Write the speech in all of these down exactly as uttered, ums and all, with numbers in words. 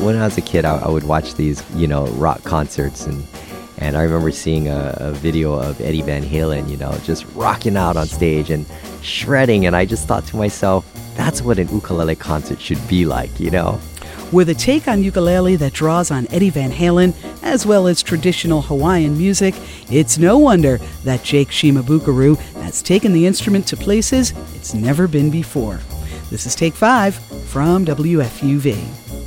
when I was a kid, I, I would watch these, you know, rock concerts, and and I remember seeing a, a video of Eddie Van Halen, you know, just rocking out on stage and shredding, and I just thought to myself, that's what an ukulele concert should be like, you know. With a take on ukulele that draws on Eddie Van Halen, as well as traditional Hawaiian music, it's no wonder that Jake Shimabukuro has taken the instrument to places it's never been before. This is Take Five from W F U V.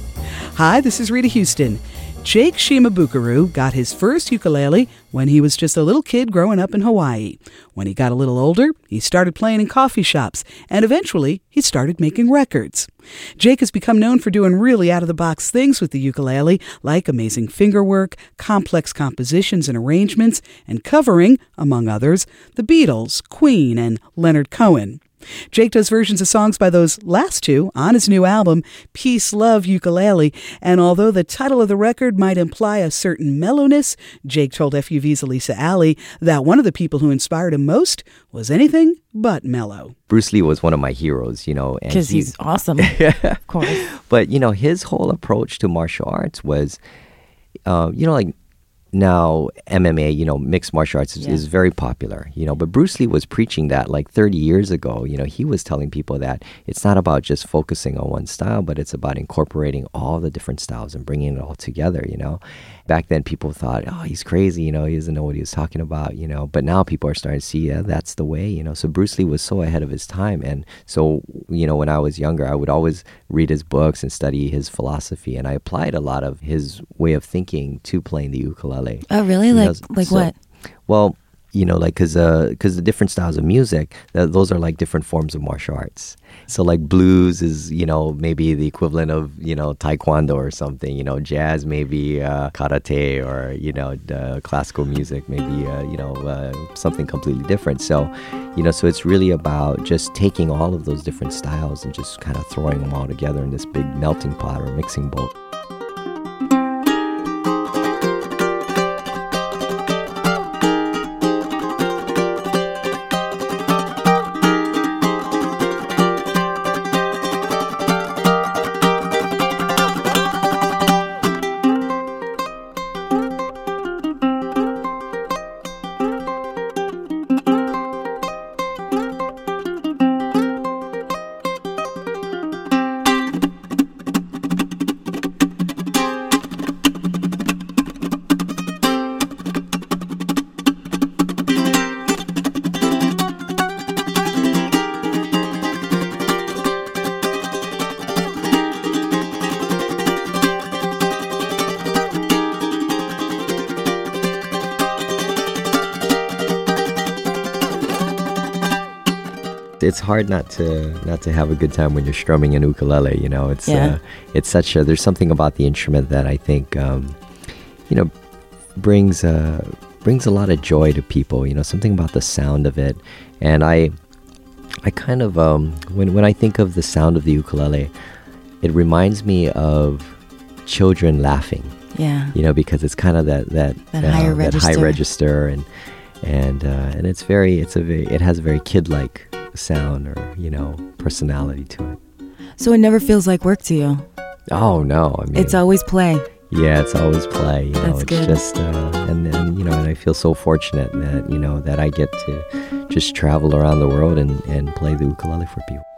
Hi, this is Rita Houston. Jake Shimabukuro got his first ukulele when he was just a little kid growing up in Hawaii. When he got a little older, he started playing in coffee shops, and eventually he started making records. Jake has become known for doing really out-of-the-box things with the ukulele, like amazing fingerwork, complex compositions and arrangements, and covering, among others, the Beatles, Queen, and Leonard Cohen. Jake does versions of songs by those last two on his new album, Peace, Love, Ukulele, and although the title of the record might imply a certain mellowness, Jake told F U V's Elisa Alley that one of the people who inspired him most was anything but mellow. Bruce Lee was one of my heroes, you know. Because he's awesome, of course. But, you know, his whole approach to martial arts was, uh, you know, like, now M M A, you know, mixed martial arts is, yeah. is very popular, you know, but Bruce Lee was preaching that like thirty years ago. You know, he was telling people that it's not about just focusing on one style, but it's about incorporating all the different styles and bringing it all together, you know. Back then people thought, oh, he's crazy, you know, he doesn't know what he was talking about, you know, but now people are starting to see, yeah, that's the way, you know. So Bruce Lee was so ahead of his time. And so, you know, when I was younger, I would always read his books and study his philosophy, and I applied a lot of his way of thinking to playing the ukulele. Oh, really? You like, know, like so, what? Well, you know, like, because uh, cause the different styles of music, th- those are like different forms of martial arts. So like blues is, you know, maybe the equivalent of, you know, taekwondo or something. You know, jazz maybe uh, karate, or, you know, uh, classical music maybe, uh, you know, uh, something completely different. So, you know, so it's really about just taking all of those different styles and just kind of throwing them all together in this big melting pot or mixing bowl. It's hard not to not to have a good time when you're strumming an ukulele. You know, it's yeah. uh, it's such a there's something about the instrument that I think um, you know brings uh, brings a lot of joy to people. You know, something about the sound of it, and I I kind of um, when when I think of the sound of the ukulele, it reminds me of children laughing. Yeah, you know, because it's kind of that that that, uh, higher, that register. high register and and uh, and it's very it's a very it has a very kid-like sound or, you know, personality to it. So it never feels like work to you? Oh, no. I mean, it's always play. Yeah, it's always play. You know, That's it's good. just, uh, and then, you know, and I feel so fortunate that, you know, that I get to just travel around the world and, and play the ukulele for people.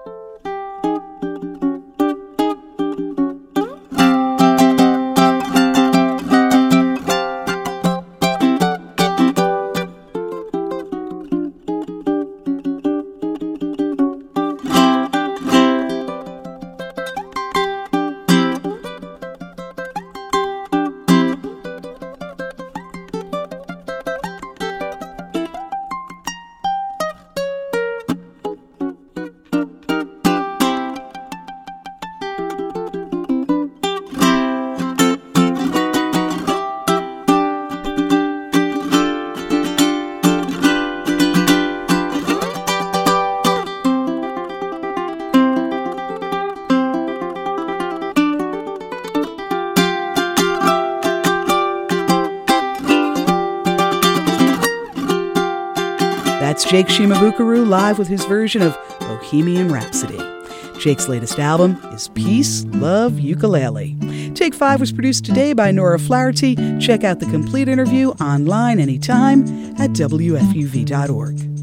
That's Jake Shimabukuro live with his version of Bohemian Rhapsody. Jake's latest album is Peace, Love, Ukulele. Take Five was produced today by Nora Flaherty. Check out the complete interview online anytime at W F U V dot org.